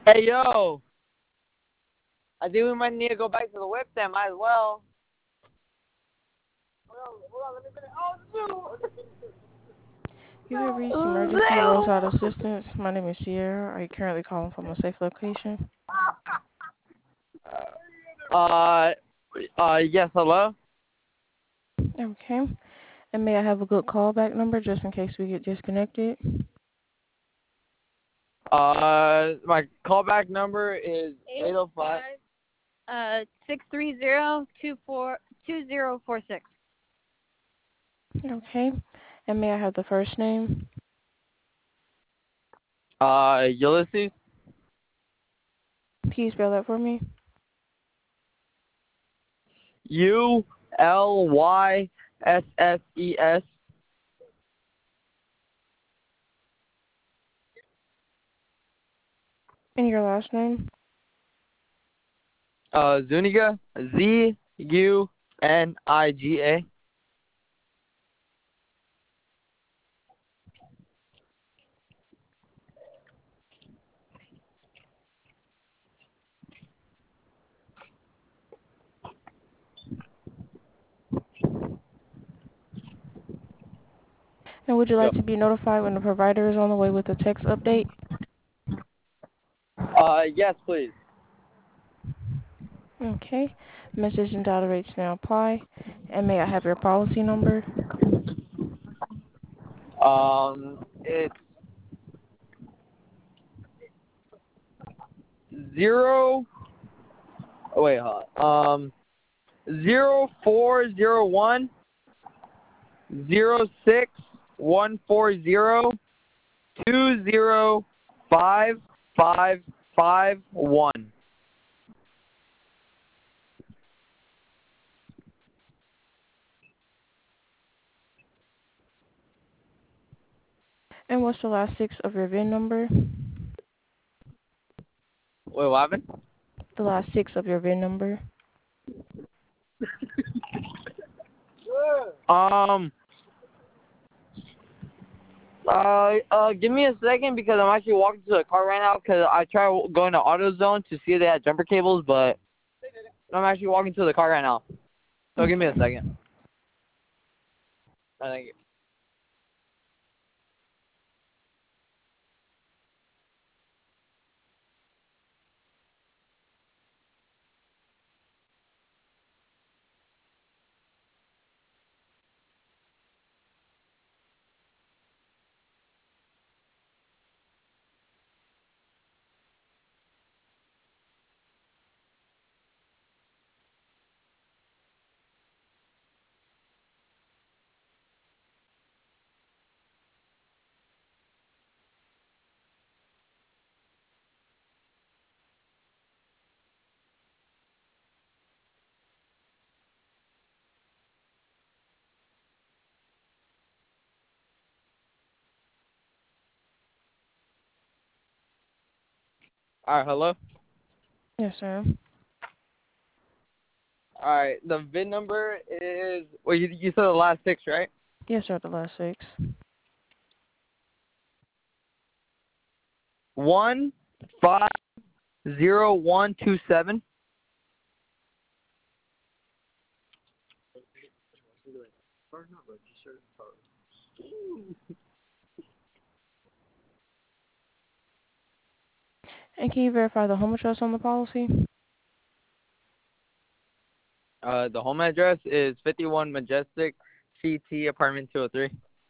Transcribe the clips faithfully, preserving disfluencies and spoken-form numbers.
Hey, yo. I think we might need to go back to the whip then. Might as well. Hold on, hold on. Let me finish. You have reached Emergency Roadside Oh, Assistance. My name is Sierra. Are you currently calling from a safe location? no. Uh, uh, yes, hello? Okay. And may I have a good callback number just in case we get disconnected? Uh, my callback number is eight oh five. Uh, six three zero two four two zero four six. Okay. And may I have the first name? Uh, Ulysses. Can you spell that for me? U L Y S S E S. And your last name? Uh, Zuniga. Z U N I G A. And would you like Yep. to be notified when the provider is on the way with a text update? Uh, yes, please. Okay. Message and data rates now apply. And may I have your policy number? Um, it's zero. Oh, wait, hold on. Um, zero four zero one zero six one four zero two zero five five five one. And what's the last six of your V I N number? Wait, what happened? The last six of your V I N number. Um, uh, uh, give me a second because I'm actually walking to the car right now because I tried going to AutoZone to see if they had jumper cables, but I'm actually walking to the car right now. So give me a second. I think. All right, hello. Yes, sir. All right, the V I N number is. Well, you you said the last six, right? Yes, sir, the last six. One five zero one two seven. And can you verify the home address on the policy? Uh, the home address is fifty-one Majestic C T apartment two oh three.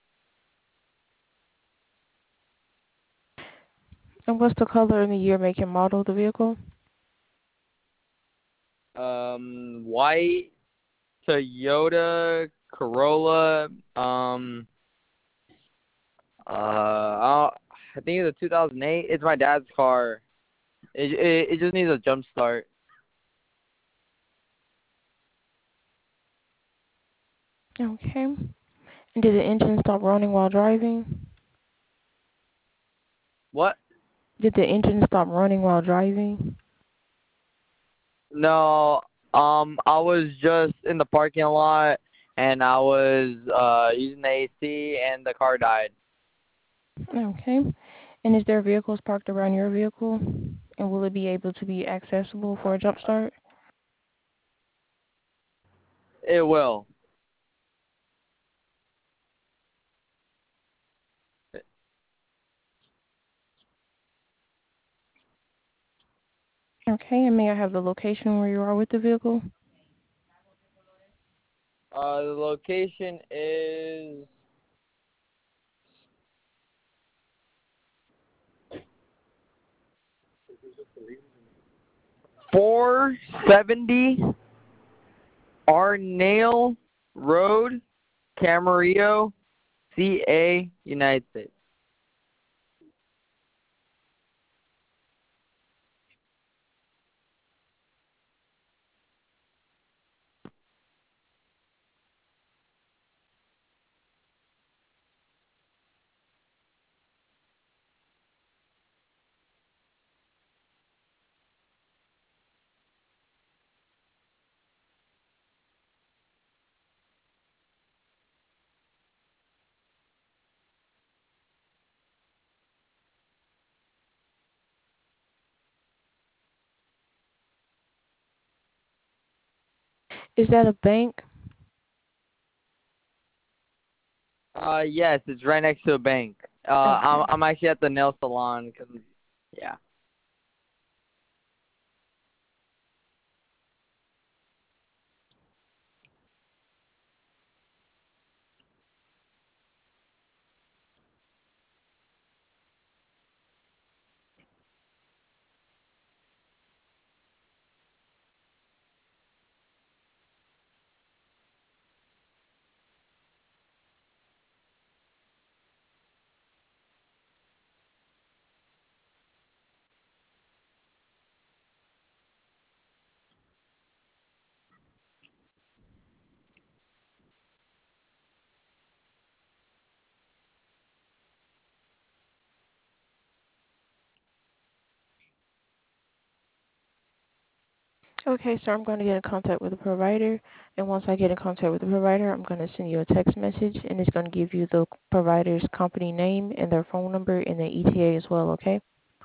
And what's the color and the year, make, and model of the vehicle? Um, white Toyota Corolla. Um, uh, I I think it's a two thousand eight. It's my dad's car. It it, it just needs a jump start. Okay. And did the engine stop running while driving? What? Did the engine stop running while driving? No. Um, I was just in the parking lot and I was uh using the A C and the car died. Okay. And is there vehicles parked around your vehicle And will it be able to be accessible for a jump start? It will. Okay, and may I have the location where you are with the vehicle? Uh, the location is four seventy Arnail Road, Camarillo, C A, United States. Is that a bank? Uh, yes, it's right next to a bank. Uh, I'm Okay. I'm actually at the nail salon. 'Cause, yeah. Okay, so I'm going to get in contact with the provider, and once I get in contact with the provider, I'm going to send you a text message, and it's going to give you the provider's company name and their phone number and their E T A as well, okay?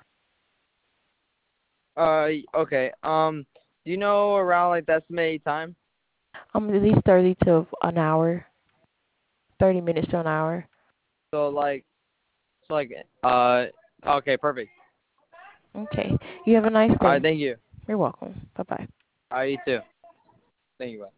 Uh, okay. Um, do you know around like the estimated time? Um, at least thirty to an hour, thirty minutes to an hour. So like, so like, uh, okay, perfect. Okay. You have a nice All right, day. thank you. You're welcome. Bye-bye. All right, you too. Thank you. Bye.